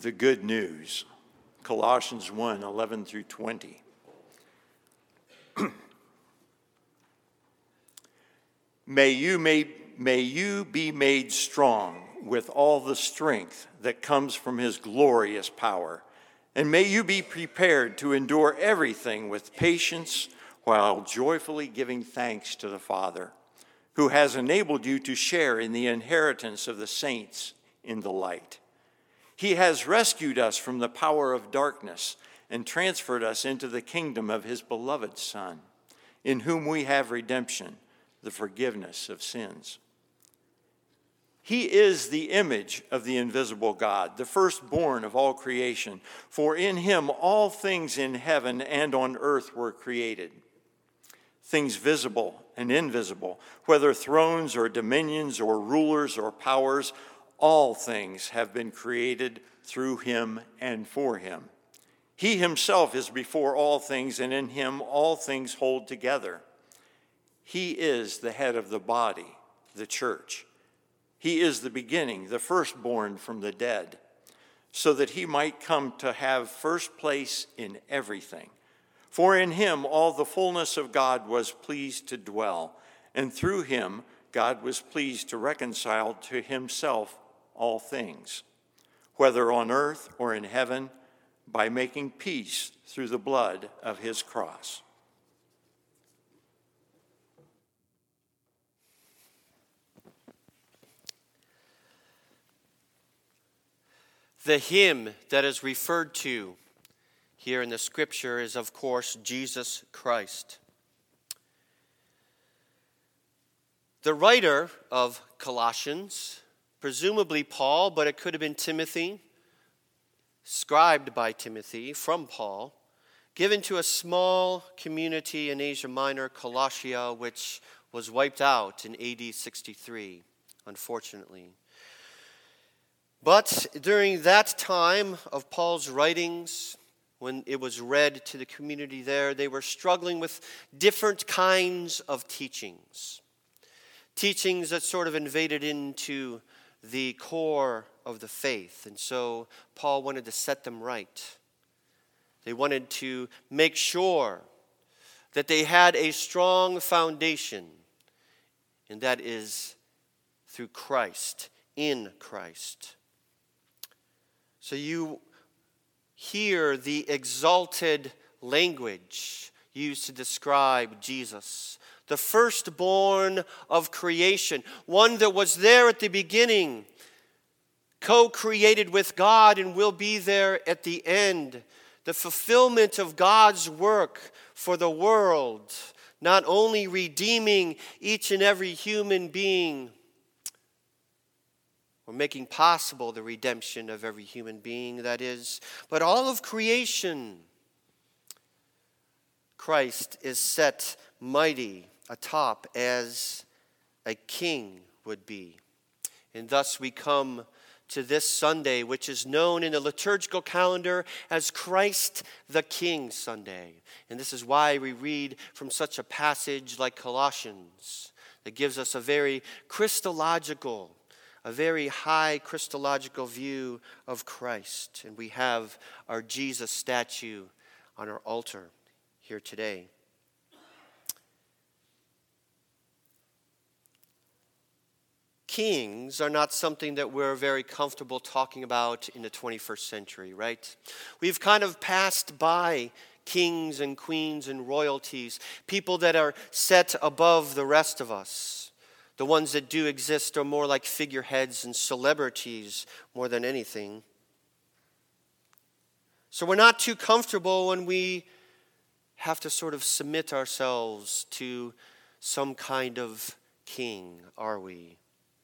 the good news. Colossians 1:11 through 20. May you be made strong with all the strength that comes from his glorious power, and may you be prepared to endure everything with patience while joyfully giving thanks to the Father, who has enabled you to share in the inheritance of the saints in the light. He has rescued us from the power of darkness and transferred us into the kingdom of his beloved Son, in whom we have redemption, the forgiveness of sins. He is the image of the invisible God, the firstborn of all creation. For in him all things in heaven and on earth were created, things visible and invisible, whether thrones or dominions or rulers or powers, all things have been created through him and for him. He himself is before all things, and in him all things hold together. He is the head of the body, the church. He is the beginning, the firstborn from the dead, so that he might come to have first place in everything. For in him all the fullness of God was pleased to dwell, and through him God was pleased to reconcile to himself all things, whether on earth or in heaven, by making peace through the blood of his cross. The hymn that is referred to here in the scripture is, of course, Jesus Christ. The writer of Colossians, presumably Paul, but it could have been Timothy, scribed by Timothy from Paul, given to a small community in Asia Minor, Colossia, which was wiped out in AD 63, unfortunately. But during that time of Paul's writings, when it was read to the community there, they were struggling with different kinds of teachings. Teachings that sort of invaded into the core of the faith. And so Paul wanted to set them right. They wanted to make sure that they had a strong foundation, and that is through Christ, in Christ. So you hear the exalted language used to describe Jesus, the firstborn of creation, one that was there at the beginning, co-created with God and will be there at the end. The fulfillment of God's work for the world, not only redeeming each and every human being, or making possible the redemption of every human being, that is, but all of creation. Christ is set mighty atop as a king would be. And thus we come to this Sunday, which is known in the liturgical calendar as Christ the King Sunday. And this is why we read from such a passage like Colossians that gives us a very Christological, a very high Christological view of Christ. And we have our Jesus statue on our altar here today. Kings are not something that we're very comfortable talking about in the 21st century, right? We've kind of passed by kings and queens and royalties, people that are set above the rest of us. The ones that do exist are more like figureheads and celebrities more than anything. So we're not too comfortable when we have to sort of submit ourselves to some kind of king, are we?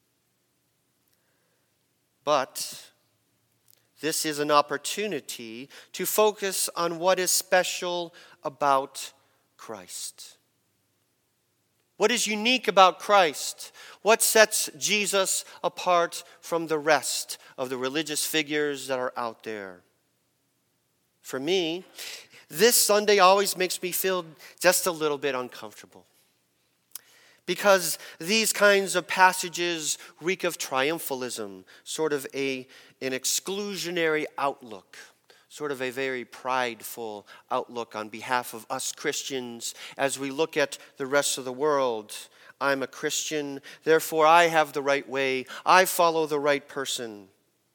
But this is an opportunity to focus on what is special about Christ. What is unique about Christ? What sets Jesus apart from the rest of the religious figures that are out there? For me, this Sunday always makes me feel just a little bit uncomfortable. because these kinds of passages reek of triumphalism, sort of an exclusionary outlook, sort of a very prideful outlook on behalf of us Christians as we look at the rest of the world. I'm a Christian, therefore I have the right way, I follow the right person.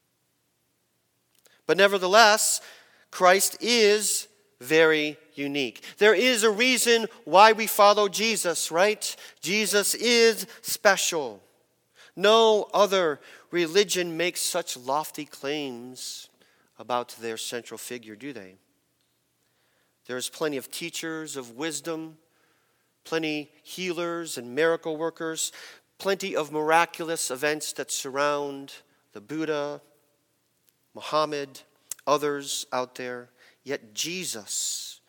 But nevertheless, Christ is very unique. There is a reason why we follow Jesus, right? Jesus is special. No other religion makes such lofty claims about their central figure, do they? There's plenty of teachers of wisdom, plenty healers and miracle workers, plenty of miraculous events that surround the Buddha, Muhammad, others out there. Yet Jesus,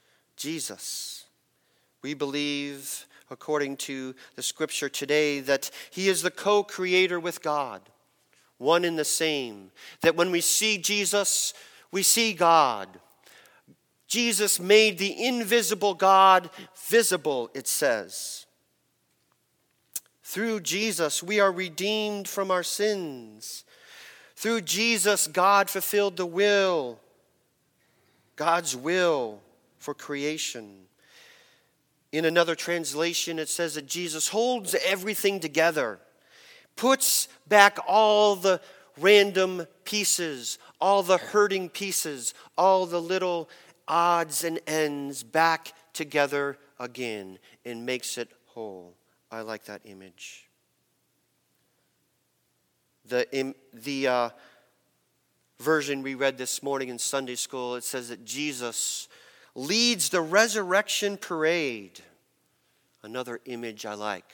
we believe, according to the scripture today, that he is the co-creator with God, one and the same. That when we see Jesus, we see God. Jesus made the invisible God visible, it says. Through Jesus, we are redeemed from our sins. Through Jesus, God fulfilled the will, God's will for creation. In another translation, it says that Jesus holds everything together, puts back all the random pieces, all the hurting pieces, all the little odds and ends back together again and makes it whole. I like that image. The version we read this morning in Sunday school, it says that Jesus leads the resurrection parade. Another image I like.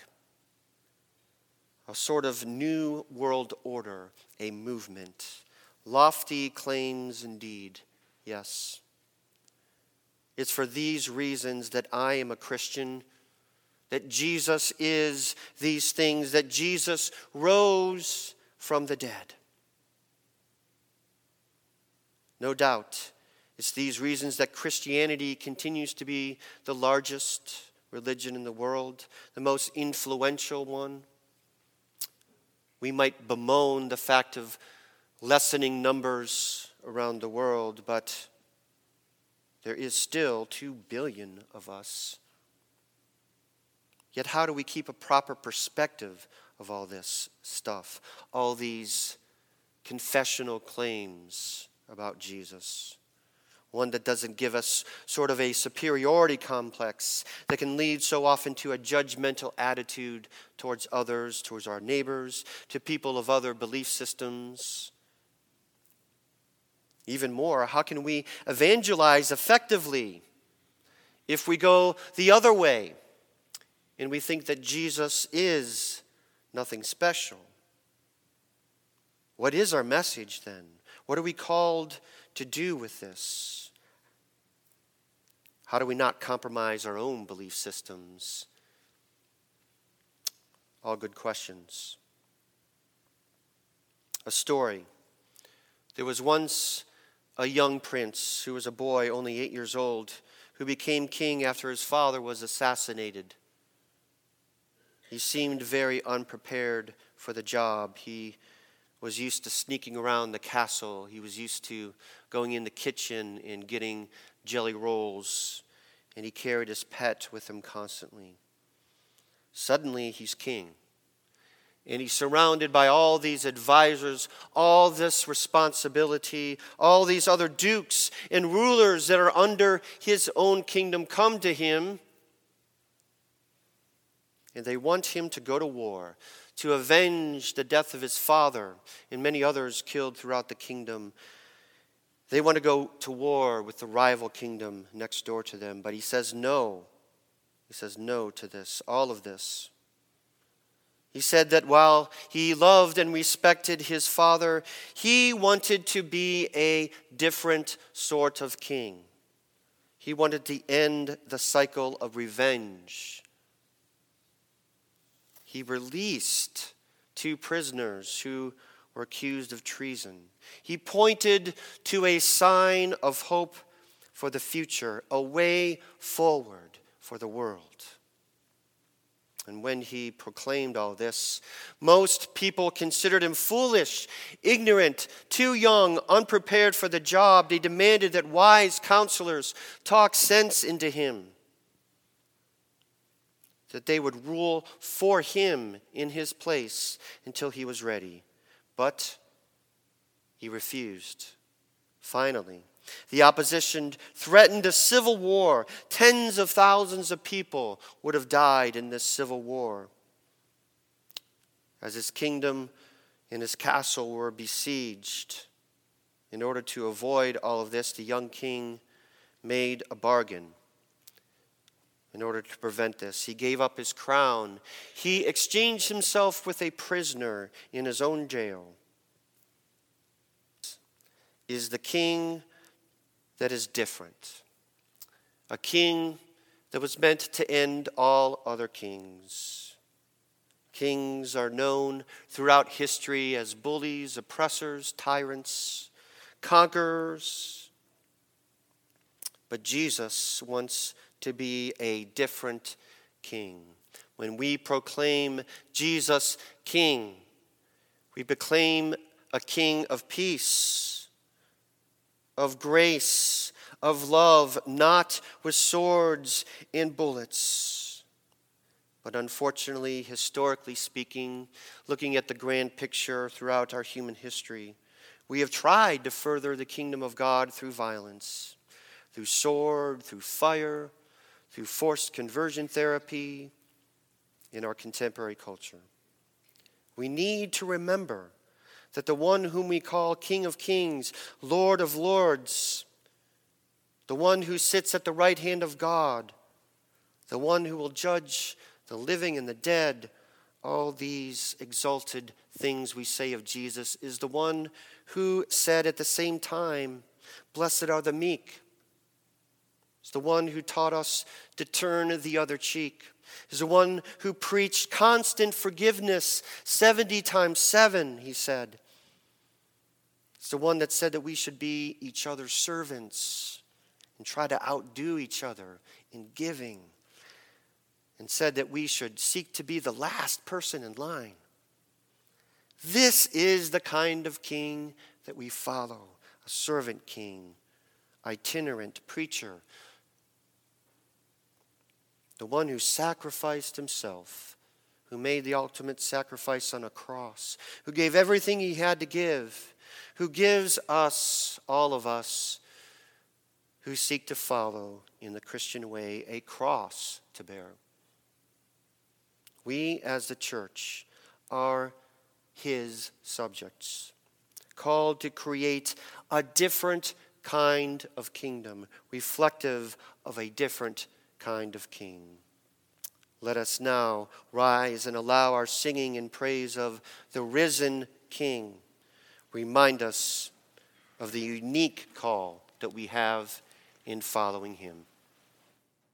A sort of new world order, a movement. Lofty claims indeed, yes. It's for these reasons that I am a Christian, that Jesus is these things, that Jesus rose from the dead. No doubt, it's these reasons that Christianity continues to be the largest religion in the world, the most influential one. We might bemoan the fact of lessening numbers around the world, but there is still 2 billion of us. Yet how do we keep a proper perspective of all this stuff, all these confessional claims about Jesus? One that doesn't give us sort of a superiority complex that can lead so often to a judgmental attitude towards others, towards our neighbors, to people of other belief systems. Even more, how can we evangelize effectively if we go the other way and we think that Jesus is nothing special? What is our message then? What are we called to do with this? How do we not compromise our own belief systems? All good questions. A story. There was once a young prince who was a boy, only 8 years old, who became king after his father was assassinated. He seemed very unprepared for the job. He was used to sneaking around the castle. He was used to going in the kitchen and getting jelly rolls, and he carried his pet with him constantly. Suddenly, he's king, and he's surrounded by all these advisors, all this responsibility, all these other dukes and rulers that are under his own kingdom come to him, and they want him to go to war, to avenge the death of his father and many others killed throughout the kingdom. They want to go to war with the rival kingdom next door to them, but he says no. He says no to this, all of this. He said that while he loved and respected his father, he wanted to be a different sort of king. He wanted to end the cycle of revenge. He released 2 prisoners who were accused of treason. He pointed to a sign of hope for the future, a way forward for the world. And when he proclaimed all this, most people considered him foolish, ignorant, too young, unprepared for the job. They demanded that wise counselors talk sense into him, that they would rule for him in his place until he was ready. But he refused. Finally, the opposition threatened a civil war. Tens of thousands of people would have died in this civil war, as his kingdom and his castle were besieged. In order to avoid all of this, the young king made a bargain. In order to prevent this, he gave up his crown. He exchanged himself with a prisoner in his own jail. Is the king that is different, a king that was meant to end all other kings. Kings are known throughout history as bullies, oppressors, tyrants, conquerors. But Jesus wants to be a different king. When we proclaim Jesus King, we proclaim a king of peace, of grace, of love, not with swords and bullets. But unfortunately, historically speaking, looking at the grand picture throughout our human history, we have tried to further the kingdom of God through violence, through sword, through fire, through forced conversion therapy in our contemporary culture. We need to remember that the one whom we call King of Kings, Lord of Lords, the one who sits at the right hand of God, the one who will judge the living and the dead, all these exalted things we say of Jesus, is the one who said at the same time, "Blessed are the meek." It's the one who taught us to turn the other cheek. Is the one who preached constant forgiveness 70 times 7, he said. It's the one that said that we should be each other's servants and try to outdo each other in giving, and said that we should seek to be the last person in line. This is the kind of king that we follow, a servant king, itinerant preacher, the one who sacrificed himself, who made the ultimate sacrifice on a cross, who gave everything he had to give, who gives us, all of us, who seek to follow in the Christian way, a cross to bear. We as the church are his subjects, called to create a different kind of kingdom, reflective of a different kind of king. Let us now rise and allow our singing in praise of the risen King remind us of the unique call that we have in following him.